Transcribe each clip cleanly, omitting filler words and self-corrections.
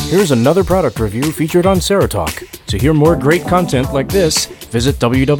Here's another product review featured on Serotalk. To hear more great content like this, visit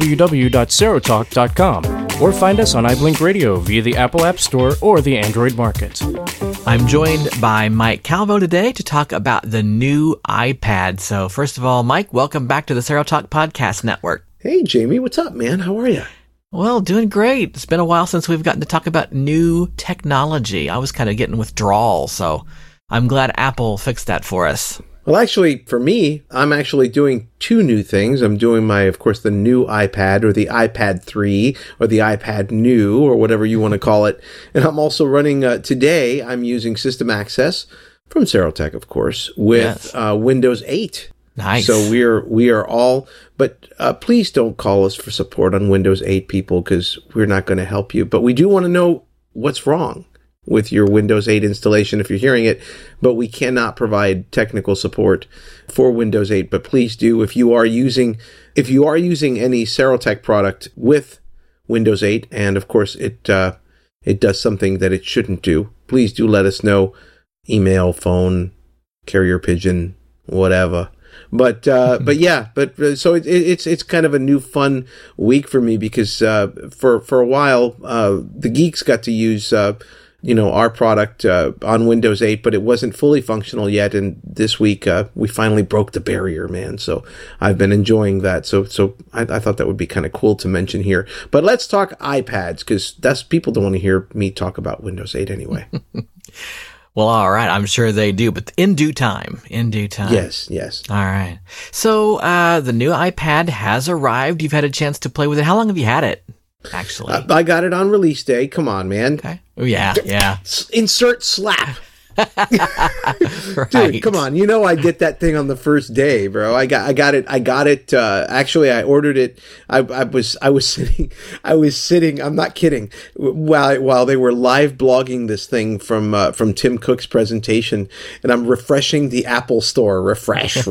www.serotalk.com or find us on iBlink Radio via the Apple App Store or the Android Market. I'm joined by Mike Calvo today to talk about the new iPad. So first of all, Mike, welcome back to the Serotalk Podcast Network. Hey, Jamie, what's up, man? How are you? Well, doing great. It's been a while since we've gotten to talk about new technology. I was kind of getting withdrawal, so I'm glad Apple fixed that for us. Well, actually, for me, I'm actually doing two new things. I'm doing of course, the new iPad or the iPad 3 or the iPad New or whatever you want to call it. And I'm also running, today, I'm using System Access from Serotalk, of course, with Windows 8. Nice. So we are all, but please don't call us for support on Windows 8, people, because we're not going to help you. But we do want to know what's wrong with your Windows 8 installation if you're hearing it, but we cannot provide technical support for Windows 8. But please do, if you are using any Serotalk product with Windows 8, and of course it does something that it shouldn't do, please do let us know. Email, phone, carrier pigeon, whatever. But so it's kind of a new fun week for me because for a while the geeks got to use our product on Windows 8, but it wasn't fully functional yet. And this week we finally broke the barrier, man. So I've been enjoying that. So I thought that would be kind of cool to mention here. But let's talk iPads because people don't want to hear me talk about Windows 8 anyway. Well, all right. I'm sure they do, but in due time. Yes. All right. So the new iPad has arrived. You've had a chance to play with it. How long have you had it, actually? I got it on release day. Come on, man. Okay. Oh, yeah. Insert slap. Right. Dude, come on. I get that thing on the first day, bro. I got it. Actually, I ordered it. I was sitting, I'm not kidding, while they were live blogging this thing from Tim Cook's presentation, and I'm refreshing the Apple Store. Refresh.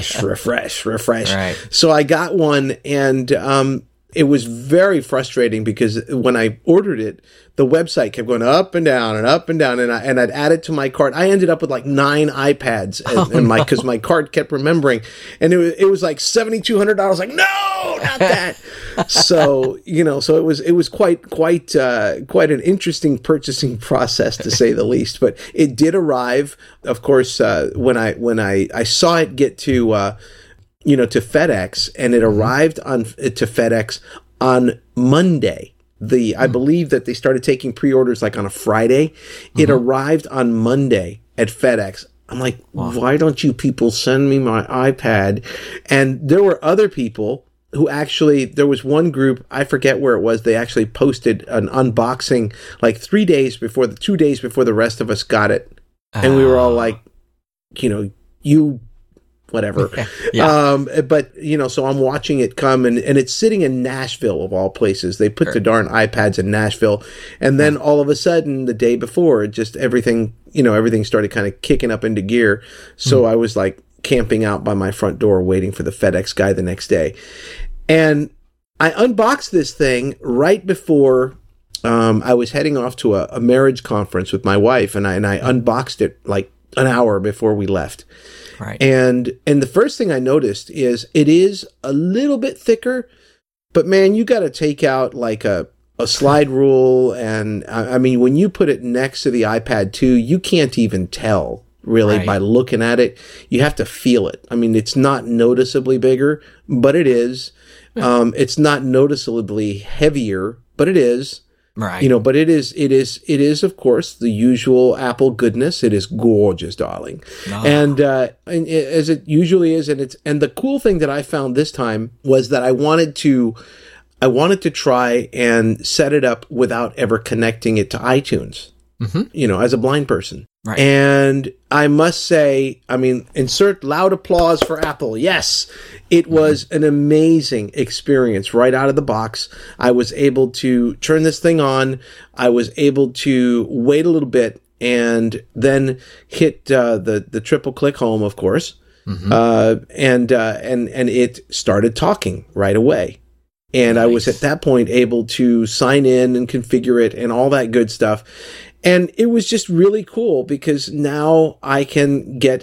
Right. So I got one, and it was very frustrating because when I ordered it, the website kept going up and down and up and down, and I'd add it to my cart. I ended up with like 9 iPads, because my cart kept remembering, and it was like $7,200. I was like, no, not that. So it was quite an interesting purchasing process, to say the least. But it did arrive, of course, when I saw it get to FedEx, and it arrived to FedEx on Monday. I believe that they started taking pre-orders like on a Friday. It arrived on Monday at FedEx. I'm like, Why don't you people send me my iPad? And there were other people who there was one group, I forget where it was, they actually posted an unboxing like 2 days before the rest of us got it. And we were all like, whatever. Yeah. But so I'm watching it come, and it's sitting in Nashville of all places. They put the darn iPads in Nashville. And then all of a sudden, the day before, just everything started kind of kicking up into gear. So I was like camping out by my front door waiting for the FedEx guy the next day. And I unboxed this thing right before I was heading off to a marriage conference with my wife, and I unboxed it like an hour before we left. Right. And the first thing I noticed is it is a little bit thicker, but man, you got to take out like a slide rule. And I mean, when you put it next to the iPad 2, you can't even tell really by looking at it. You have to feel it. I mean, it's not noticeably bigger, but it is. It's not noticeably heavier, but it is. Right. But it is, of course, the usual Apple goodness. It is gorgeous, darling. Oh. And as it usually is. And the cool thing that I found this time was that I wanted to try and set it up without ever connecting it to iTunes, as a blind person. Right. And I must say, I mean, insert loud applause for Apple. Yes, it was an amazing experience right out of the box. I was able to turn this thing on. I was able to wait a little bit and then hit the triple click home, of course. And it started talking right away. And nice. I was at that point able to sign in and configure it and all that good stuff. And it was just really cool because now I can get,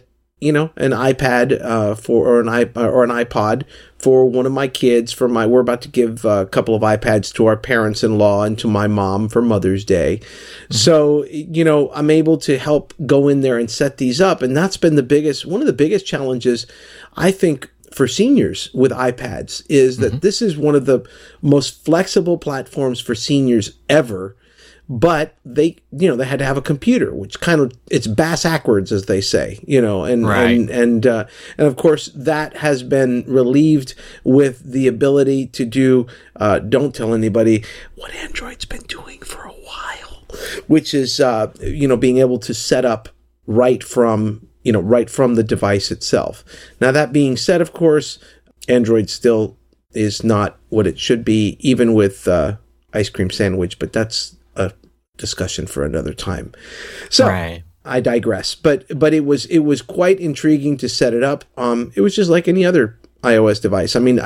an iPad or an iPod for one of my kids. We're about to give a couple of iPads to our parents-in-law and to my mom for Mother's Day. Mm-hmm. So, I'm able to help go in there and set these up. And that's been one of the biggest challenges, I think, for seniors with iPads, is that this is one of the most flexible platforms for seniors ever. But they had to have a computer, which it's bass-ackwards, as they say, and of course that has been relieved with the ability to do, don't tell anybody what Android's been doing for a while, which is, being able to set up right from the device itself. Now, that being said, of course, Android still is not what it should be, even with, Ice Cream Sandwich, but that's a discussion for another time. So right. I digress. But it was quite intriguing to set it up. It was just like any other iOS device. I mean,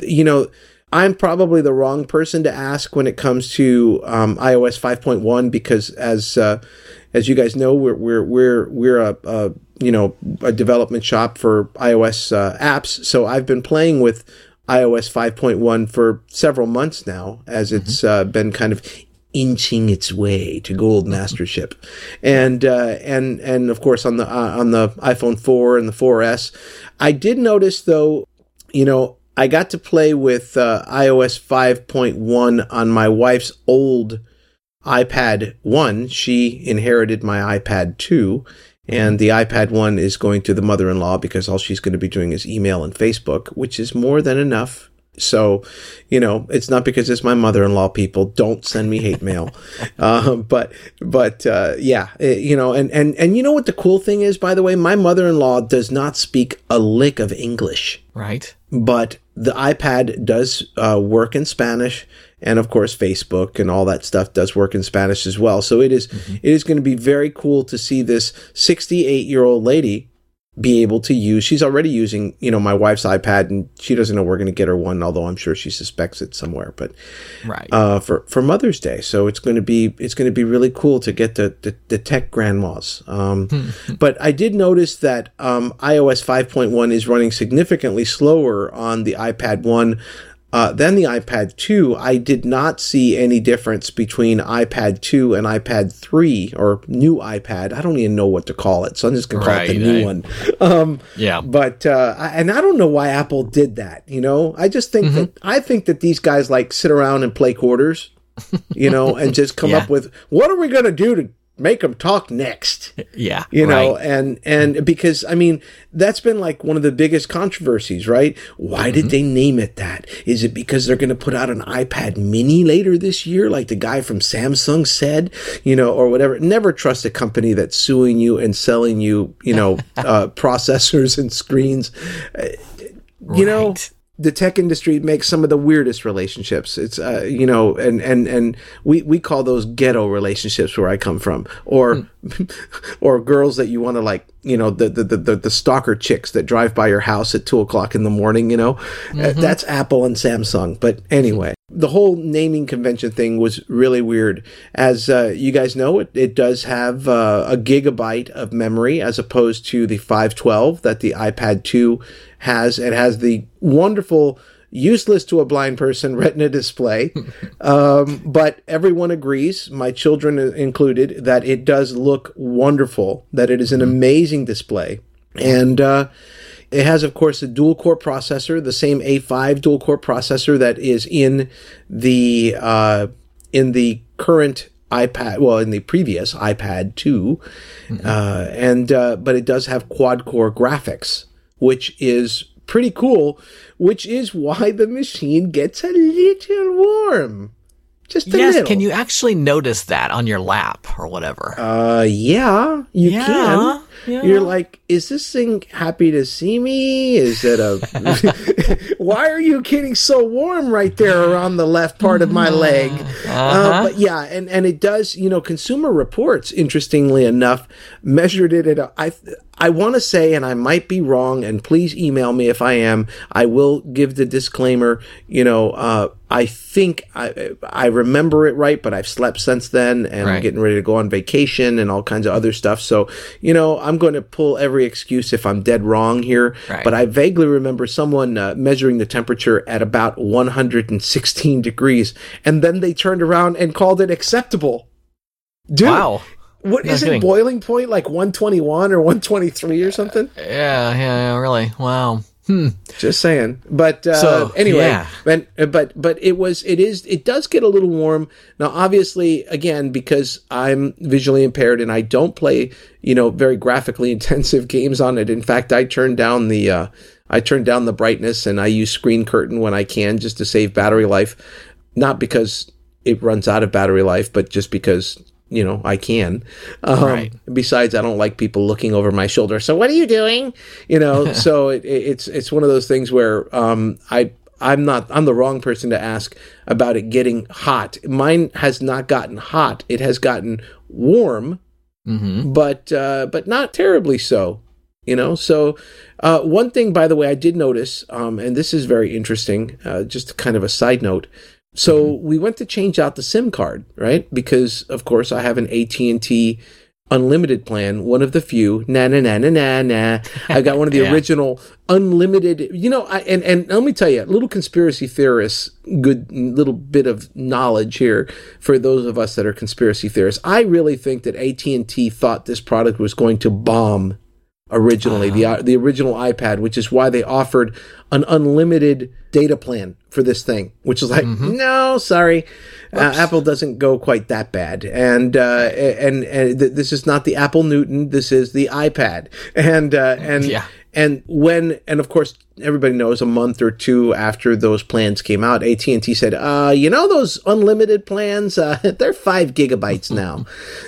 I'm probably the wrong person to ask when it comes to iOS 5.1 because as you guys know, we're a development shop for iOS apps. So I've been playing with iOS 5.1 for several months now, as it's been kind of inching its way to gold mastership, and of course on the iPhone 4 and the 4S, I did notice though, I got to play with iOS 5.1 on my wife's old iPad 1. She inherited my iPad 2. And the iPad 1 is going to the mother-in-law because all she's going to be doing is email and Facebook, which is more than enough. So, it's not because it's my mother-in-law, people. Don't send me hate mail. But yeah, and you know what the cool thing is, by the way? My mother-in-law does not speak a lick of English. Right. But the iPad does work in Spanish. And of course, Facebook and all that stuff does work in Spanish as well. So it is going to be very cool to see this 68-year-old lady be able to use. She's already using, my wife's iPad, and she doesn't know we're going to get her one, although I'm sure she suspects it somewhere. But right, for Mother's Day, so it's going to be really cool to get the tech grandmas. But I did notice that iOS 5.1 is running significantly slower on the iPad 1. Then the iPad 2, I did not see any difference between iPad 2 and iPad 3, or new iPad. I don't even know what to call it, so I'm just going to call it the new one. Yeah. But, and I don't know why Apple did that, I just think that these guys sit around and play quarters, and just come up with, what are we going to do to make them talk next? Yeah. And because, that's been one of the biggest controversies, right? Why did they name it that? Is it because they're going to put out an iPad mini later this year, like the guy from Samsung said, or whatever? Never trust a company that's suing you and selling you, processors and screens. The tech industry makes some of the weirdest relationships. It's, and we call those ghetto relationships where I come from, or girls that you want to the stalker chicks that drive by your house at 2:00 in the morning, that's Apple and Samsung. But anyway, the whole naming convention thing was really weird. As you guys know, it does have a gigabyte of memory as opposed to the 512 that the iPad 2 has. It has the wonderful, useless to a blind person Retina display. But everyone agrees, my children included, that it does look wonderful, that it is an amazing display. And it has, of course, a dual-core processor, the same A5 dual-core processor that is in the current iPad, well, in the previous iPad 2. But it does have quad-core graphics, which is pretty cool, which is why the machine gets a little warm. Just a little. Can you actually notice that on your lap or whatever? Yeah, you can. Yeah. You're like, is this thing happy to see me? Is it why are you getting so warm right there around the left part of my leg? But yeah, and it does, Consumer Reports, interestingly enough, measured it at I want to say, and I might be wrong, and please email me if I am, I will give the disclaimer, I think I remember it right, but I've slept since then, and I'm getting ready to go on vacation and all kinds of other stuff. So, I'm going to pull every excuse if I'm dead wrong here. Right. But I vaguely remember someone measuring the temperature at about 116 degrees, and then they turned around and called it acceptable. Dude, wow. What is it? Boiling point like 121 or 123 or something? Yeah, really. Wow. Just saying. But anyway, but it does get a little warm. Now, obviously, again, because I'm visually impaired and I don't play, very graphically intensive games on it. In fact, I turn down the brightness and I use screen curtain when I can just to save battery life. Not because it runs out of battery life, but just because I can. Besides, I don't like people looking over my shoulder. So what are you doing? So it's one of those things where I'm the wrong person to ask about it getting hot. Mine has not gotten hot. It has gotten warm, but not terribly so. So one thing, by the way, I did notice, and this is very interesting, just kind of a side note. So we went to change out the SIM card, right? Because, of course, I have an AT&T unlimited plan, one of the few. I got one of the original unlimited, and let me tell you, a little conspiracy theorists, good little bit of knowledge here for those of us that are conspiracy theorists. I really think that AT&T thought this product was going to bomb originally, the original iPad, which is why they offered an unlimited data plan for this thing, which is like, no, sorry, Apple doesn't go quite that bad, and this is not the Apple Newton, this is the iPad, and of course everybody knows a month or two after those plans came out, AT&T said, those unlimited plans, they're 5 gigabytes now.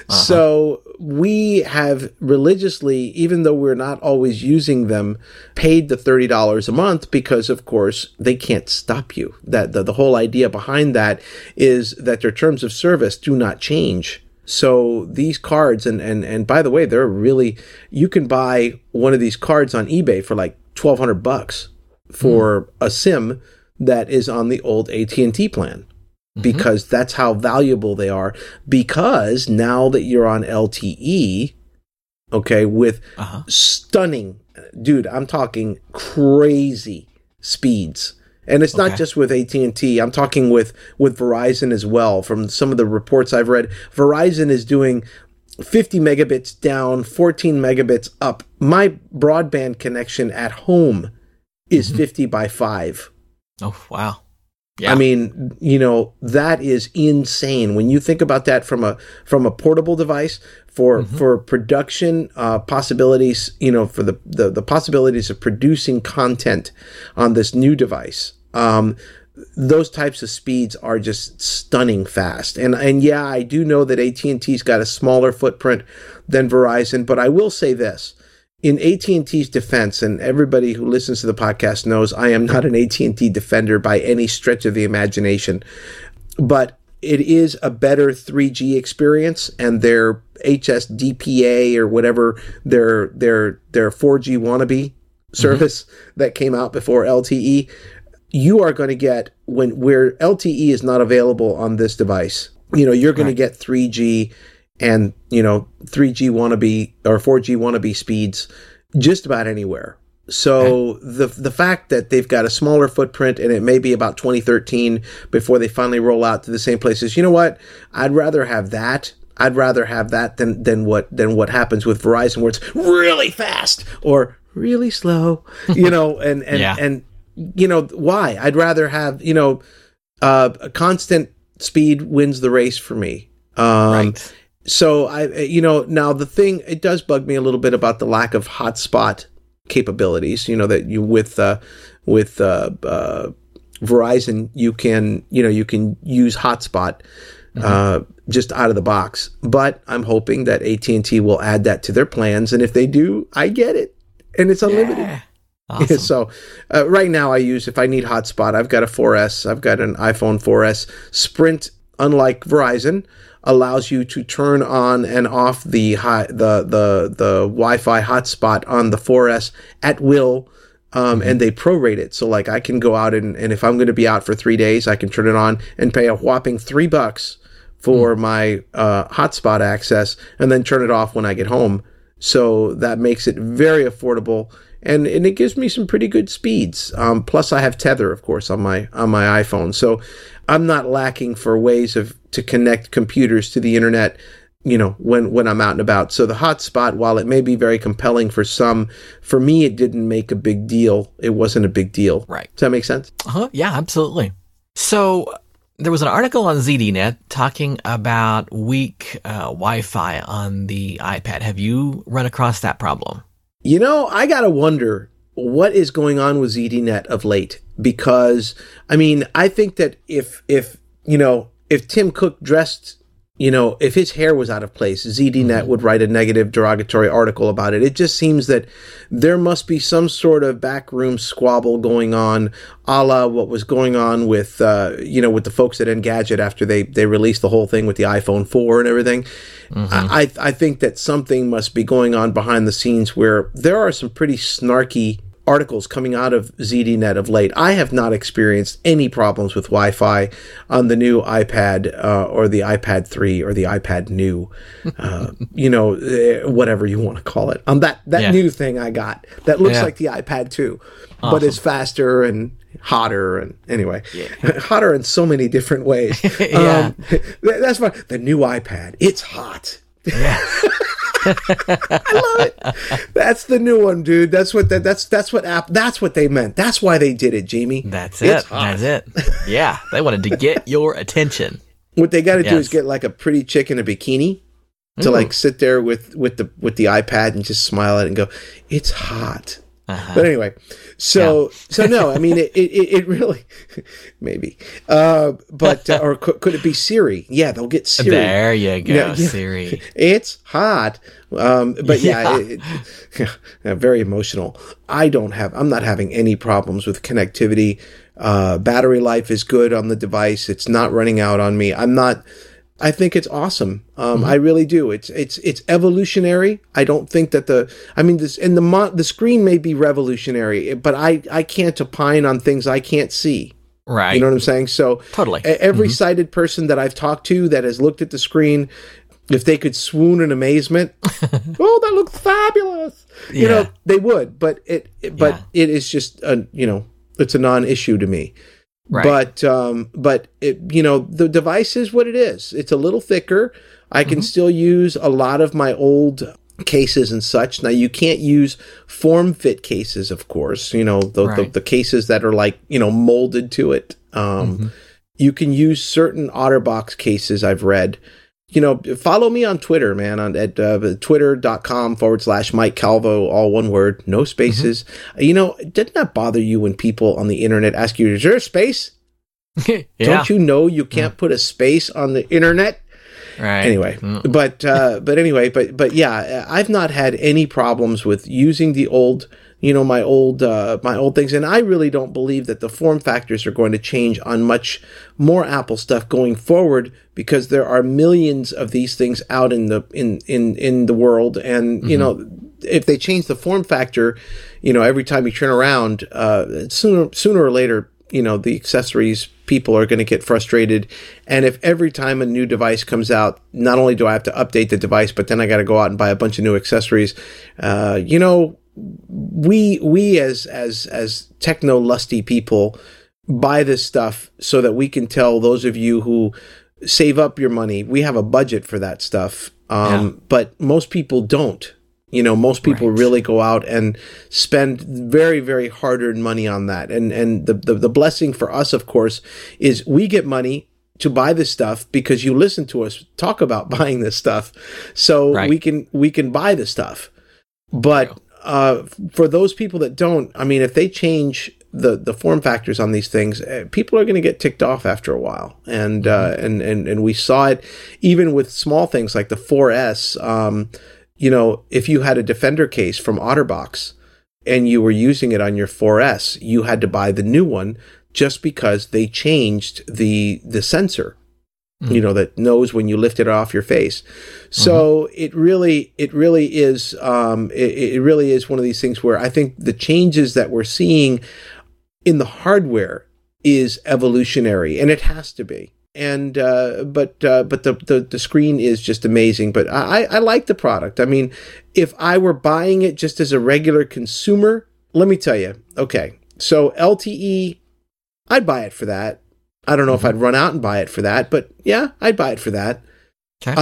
So we have religiously, even though we're not always using them, paid the $30 a month because, of course, they can't stop you. That the whole idea behind that is that their terms of service do not change. So these cards, and by the way, they're really, you can buy one of these cards on eBay for like $1,200 for a SIM that is on the old AT&T plan. Because that's how valuable they are. Because now that you're on LTE, okay, with stunning, dude, I'm talking crazy speeds. And it's not just with AT&T. I'm talking with Verizon as well. From some of the reports I've read, Verizon is doing 50 megabits down, 14 megabits up. My broadband connection at home is 50 by 5. Oh, wow. Yeah. I mean, that is insane. When you think about that from a portable device for production possibilities, for the possibilities of producing content on this new device, those types of speeds are just stunning fast. And yeah, I do know that AT&T's got a smaller footprint than Verizon, but I will say this. In AT&T's defense, and everybody who listens to the podcast knows I am not an AT&T defender by any stretch of the imagination, but it is a better 3G experience, and their HSDPA or whatever their 4G wannabe service that came out before LTE, you are going to get where LTE is not available on this device. You're going to get 3G. And, 3G wannabe or 4G wannabe speeds just about anywhere. So the fact that they've got a smaller footprint and it may be about 2013 before they finally roll out to the same places, you know what? I'd rather have that. I'd rather have that than what happens with Verizon, where it's really fast or really slow, and why? I'd rather have, a constant speed wins the race for me. So now the thing, it does bug me a little bit about the lack of hotspot capabilities, that you with Verizon, you can use hotspot, just out of the box, but I'm hoping that AT&T will add that to their plans. And if they do, I get it, and it's unlimited. Yeah. Awesome. So right now if I need hotspot, I've got a 4S, I've got an iPhone 4S. Sprint, unlike Verizon, allows you to turn on and off the Wi-Fi hotspot on the 4S at will, and they prorate it. So like I can go out and if I'm going to be out for 3 days, I can turn it on and pay a whopping $3 for my hotspot access and then turn it off when I get home. So that makes it very affordable. And it gives me some pretty good speeds. Plus I have Tether, of course, on my iPhone. So I'm not lacking for ways to connect computers to the internet, when I'm out and about. So the hotspot, while it may be very compelling for some, for me, it didn't make a big deal. It wasn't a big deal. Right. Does that make sense? Yeah, absolutely. So there was an article on ZDNet talking about weak Wi-Fi on the iPad. Have you run across that problem? I got to wonder what is going on with ZDNet of late, because, I think that if Tim Cook dressed, if his hair was out of place, ZDNet would write a negative derogatory article about it. It just seems that there must be some sort of backroom squabble going on, a la what was going on with, with the folks at Engadget after they released the whole thing with the iPhone 4 and everything. I think that something must be going on behind the scenes where there are some pretty snarky articles coming out of ZDNet of late. I have not experienced any problems with Wi-Fi on the new iPad or the iPad 3 or the iPad new, whatever you want to call it. That new thing I got that looks like the iPad 2, but is faster and hotter and anyway, hotter in so many different ways. That's fine. The new iPad, it's hot. Yeah. I love it. That's the new one, dude. That's what they meant. That's why they did it, Jamie. That's it. That's it. Yeah, they wanted to get your attention. What they got to do is get like a pretty chick in a bikini to like sit there with the iPad and just smile at it and go, "It's hot." But anyway, so no, it really, maybe, or could it be Siri? Yeah, they'll get Siri. There you go, Siri. It's hot. Very emotional. I'm not having any problems with connectivity. Battery life is good on the device. It's not running out on me. I think it's awesome. I really do. It's evolutionary. I don't think that the screen may be revolutionary, but I can't opine on things I can't see. Right. You know what I'm saying? So totally. Every sighted person that I've talked to that has looked at the screen, if they could swoon in amazement, oh, that looks fabulous. They would, but it is just it's a non-issue to me. Right. But it, the device is what it is. It's a little thicker. I can still use a lot of my old cases and such. Now you can't use form fit cases, of course, the cases that are like, molded to it. You can use certain OtterBox cases I've read. Follow me on Twitter, man, at twitter.com/Mike Calvo, all one word, no spaces. Didn't that bother you when people on the internet ask you, is there a space? Don't you know you can't put a space on the internet? Right. Anyway, but yeah, I've not had any problems with using the old, my old things. And I really don't believe that the form factors are going to change on much more Apple stuff going forward, because there are millions of these things out in the world. And, if they change the form factor, every time you turn around, sooner or later, the accessories people are going to get frustrated. And if every time a new device comes out, not only do I have to update the device, but then I got to go out and buy a bunch of new accessories, we as techno lusty people buy this stuff so that we can tell those of you who save up your money, we have a budget for that stuff. But most people don't. Most people really go out and spend very, very hard-earned money on that. And the blessing for us, of course, is we get money to buy this stuff because you listen to us talk about buying this stuff. So we can buy the stuff. But for those people that don't, if they change the form factors on these things, people are going to get ticked off after a while. And we saw it even with small things like the 4S. If you had a Defender case from OtterBox and you were using it on your 4S, you had to buy the new one just because they changed the sensor. that knows when you lift it off your face. So it really is one of these things where I think the changes that we're seeing in the hardware is evolutionary, and it has to be. And but the screen is just amazing. But I like the product. I mean, if I were buying it just as a regular consumer, let me tell you. Okay, so LTE, I'd buy it for that. I don't know if I'd run out and buy it for that, but yeah, I'd buy it for that. Okay.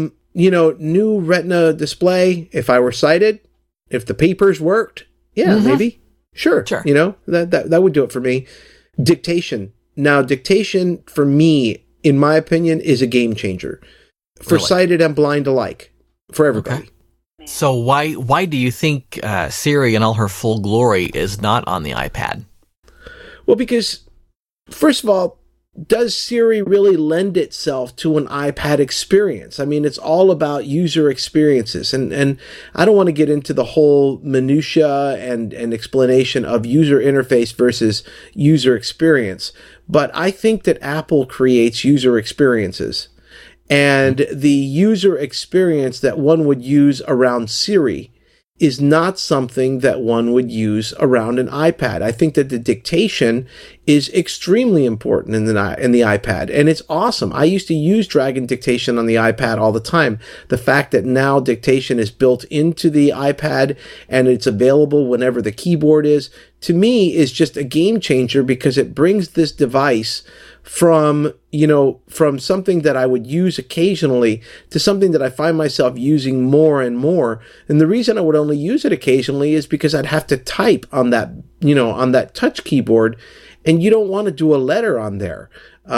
New Retina display. If I were sighted, if the papers worked, yeah, maybe, sure. That would do it for me. Dictation. Now, dictation for me, in my opinion, is a game changer for sighted and blind alike, for everybody. Okay. So why do you think Siri in all her full glory is not on the iPad? Well, because first of all, does Siri really lend itself to an iPad experience? I mean, it's all about user experiences. And I don't want to get into the whole minutia and explanation of user interface versus user experience. But I think that Apple creates user experiences. And the user experience that one would use around Siri is not something that one would use around an iPad. I think that the dictation is extremely important in the iPad, and it's awesome. I used to use Dragon Dictation on the iPad all the time. The fact that now dictation is built into the iPad and it's available whenever the keyboard is, to me, is just a game changer, because it brings this device from something that I would use occasionally to something that I find myself using more and more. And the reason I would only use it occasionally is because I'd have to type on that touch keyboard, and you don't want to do a letter on there.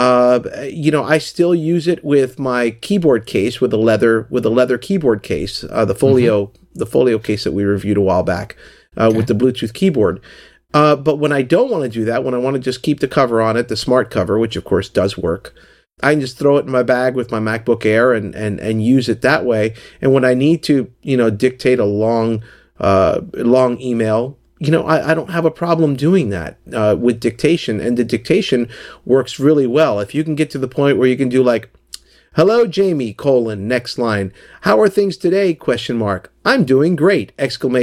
I still use it with my keyboard case, with a leather keyboard case, the Folio case that we reviewed a while back, with the Bluetooth keyboard. But when I don't want to do that, when I want to just keep the cover on it, the smart cover, which of course does work, I can just throw it in my bag with my MacBook Air and use it that way. And when I need to, dictate a long email, I don't have a problem doing that with dictation. And the dictation works really well. If you can get to the point where you can do like, "Hello, Jamie, next line. How are things today? ? I'm doing great! !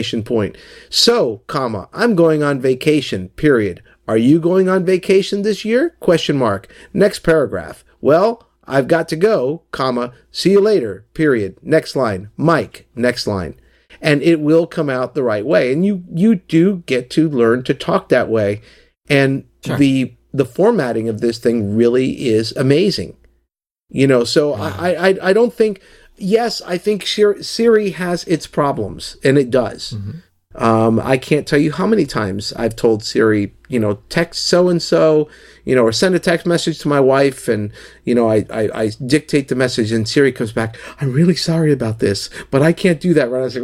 So, I'm going on vacation, . Are you going on vacation this year? ? Next paragraph. Well, I've got to go, see you later, . Next line. Mike, next line. And it will come out the right way. And you do get to learn to talk that way. And sure. The formatting of this thing really is amazing. So wow. I don't think, yes, I think Siri has its problems, and it does. Mm-hmm. I can't tell you how many times I've told Siri, text so-and-so, or send a text message to my wife, and, I dictate the message, and Siri comes back, "I'm really sorry about this, but I can't do that." Right? I was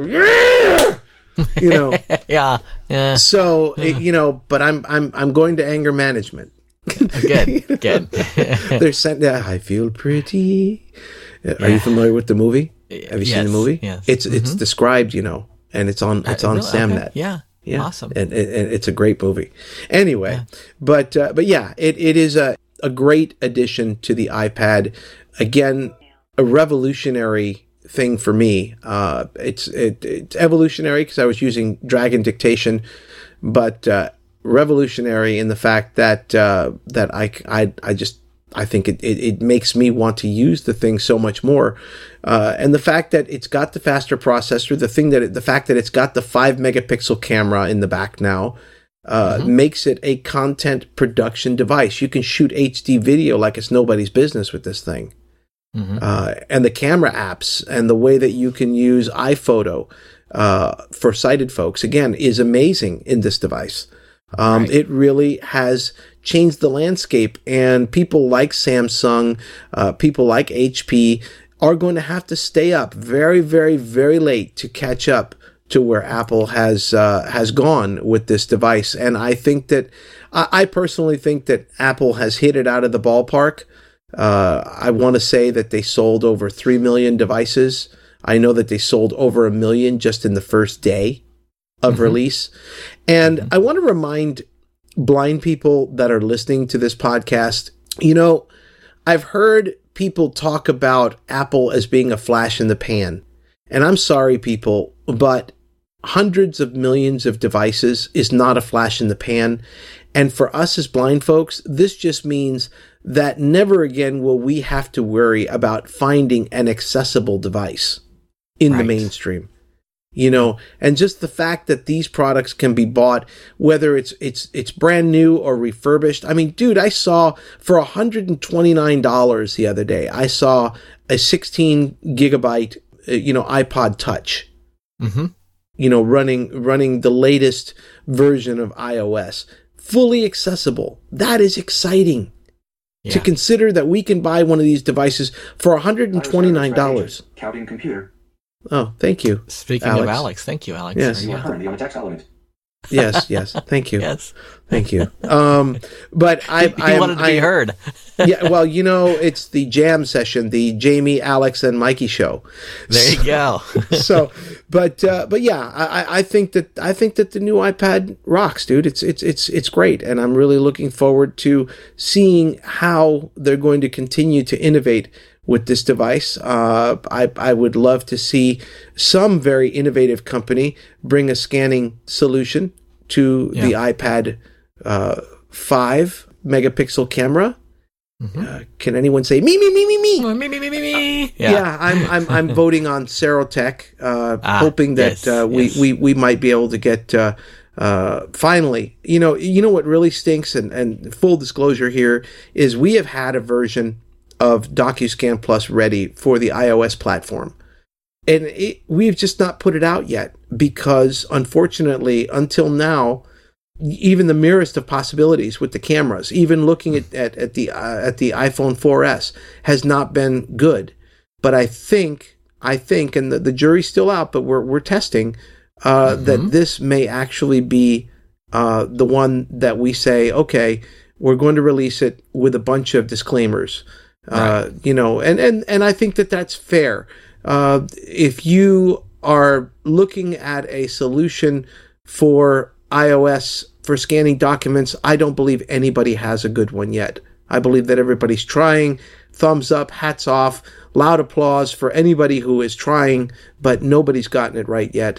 like, yeah. So, but I'm going to anger management. Good. They're sent. I feel pretty. Are you familiar with the movie? Have you seen the movie? Yes. It's described, and it's on really? Samnet. Okay. Yeah, awesome. And it's a great movie. Anyway, but yeah, it is a great addition to the iPad. Again, a revolutionary thing for me. It's evolutionary because I was using Dragon Dictation, but revolutionary in the fact that I think it makes me want to use the thing so much more, and the fact that it's got the faster processor, the fact that it's got the 5-megapixel camera in the back now, makes it a content production device. You can shoot HD video like it's nobody's business with this thing, and the camera apps and the way that you can use iPhoto for sighted folks again is amazing in this device. Right. It really has changed the landscape, and people like Samsung, people like HP are going to have to stay up very, very, very late to catch up to where Apple has gone with this device. And I think that I personally think that Apple has hit it out of the ballpark. I want to say that they sold over 3 million devices. I know that they sold over 1 million just in the first day of release. And I want to remind blind people that are listening to this podcast, I've heard people talk about Apple as being a flash in the pan. And I'm sorry, people, but hundreds of millions of devices is not a flash in the pan. And for us as blind folks, this just means that never again will we have to worry about finding an accessible device in the mainstream. You know, and just the fact that these products can be bought, whether it's brand new or refurbished. I mean, dude, I saw for $129 the other day, I saw a 16 gigabyte, iPod Touch, running the latest version of iOS, fully accessible. That is exciting. Yeah. To consider that we can buy one of these devices for $129. Counting computer. Oh, thank you. Speaking of Alex, thank you, Alex. Yes. You are currently on a text element. Yes. Thank you. Yes. Thank you. But I wanted to be heard. Yeah. Well, it's the jam session, the Jamie, Alex, and Mikey show. There you go. But yeah, I think that the new iPad rocks, dude. It's great, and I'm really looking forward to seeing how they're going to continue to innovate with this device. I would love to see some very innovative company bring a scanning solution to the iPad 5 megapixel camera. Can anyone say me? Me. Yeah, I'm voting on Serotech, hoping that we might be able to get finally. You know what really stinks, and full disclosure here is we have had a version of DocuScan Plus ready for the iOS platform. And we've just not put it out yet because, unfortunately, until now, even the merest of possibilities with the cameras, even looking at the iPhone 4S, has not been good. But I think, and the jury's still out, but we're testing that this may actually be the one that we say, okay, we're going to release it with a bunch of disclaimers. Right. And I think that that's fair. If you are looking at a solution for iOS for scanning documents, I don't believe anybody has a good one yet. I believe that everybody's trying. Thumbs up, hats off, loud applause for anybody who is trying, but nobody's gotten it right yet.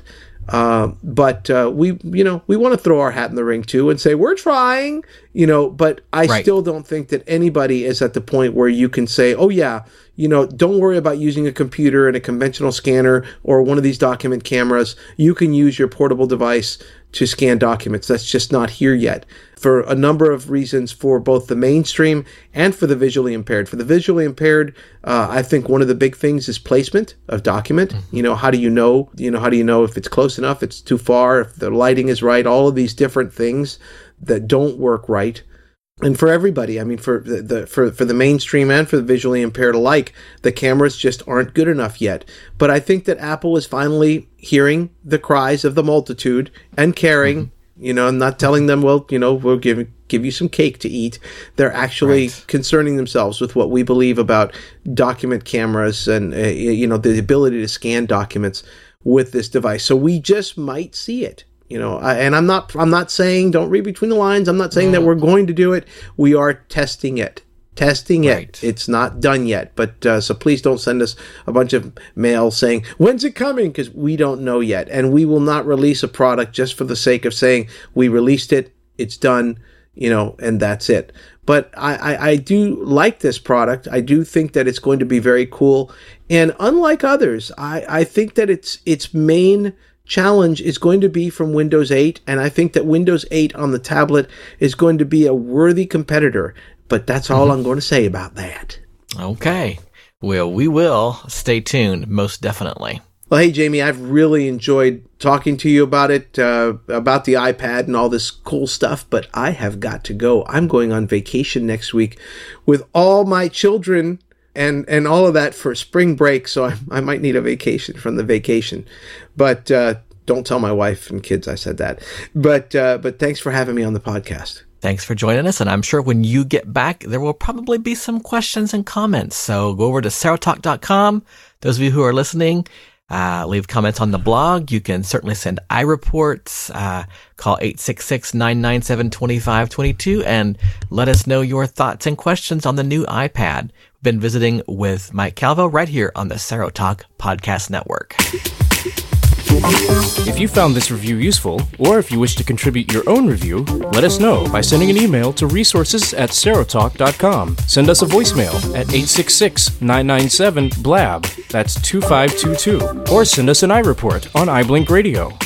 But we want to throw our hat in the ring too and say we're trying, but I still don't think that anybody is at the point where you can say, oh yeah, don't worry about using a computer and a conventional scanner or one of these document cameras. You can use your portable device to scan documents. That's just not here yet for a number of reasons, for both the mainstream and for the visually impaired. For the visually impaired, I think one of the big things is placement of document. How do you know if it's close enough, it's too far, if the lighting is right, all of these different things that don't work right. And for everybody, I mean, for the mainstream and for the visually impaired alike, the cameras just aren't good enough yet. But I think that Apple is finally hearing the cries of the multitude and caring, and not telling them, well, we'll give you some cake to eat. They're actually concerning themselves with what we believe about document cameras and, the ability to scan documents with this device. So we just might see it. And I'm not saying, don't read between the lines. I'm not saying that we're going to do it. We are testing it. It's not done yet. But so please don't send us a bunch of mail saying, when's it coming? Because we don't know yet. And we will not release a product just for the sake of saying we released it, it's done, and that's it. But I do like this product. I do think that it's going to be very cool. And unlike others, I think that its main challenge is going to be from Windows 8, and I think that Windows 8 on the tablet is going to be a worthy competitor, but that's all I'm going to say about that. Okay. Well, we will stay tuned, most definitely. Well, hey, Jamie, I've really enjoyed talking to you about it, about the iPad and all this cool stuff, but I have got to go. I'm going on vacation next week with all my children and all of that for spring break, so I might need a vacation from the vacation. But don't tell my wife and kids I said that. But thanks for having me on the podcast. Thanks for joining us, and I'm sure when you get back, there will probably be some questions and comments. So go over to Serotalk.com. Those of you who are listening, leave comments on the blog. You can certainly send iReports, call 866-997-2522, and let us know your thoughts and questions on the new iPad. We'd been visiting with Mike Calvo right here on the Serotalk Podcast Network. If you found this review useful, or if you wish to contribute your own review, let us know by sending an email to resources@serotalk.com. Send us a voicemail at 866-997-BLAB. That's 2522. Or send us an iReport on iBlink Radio.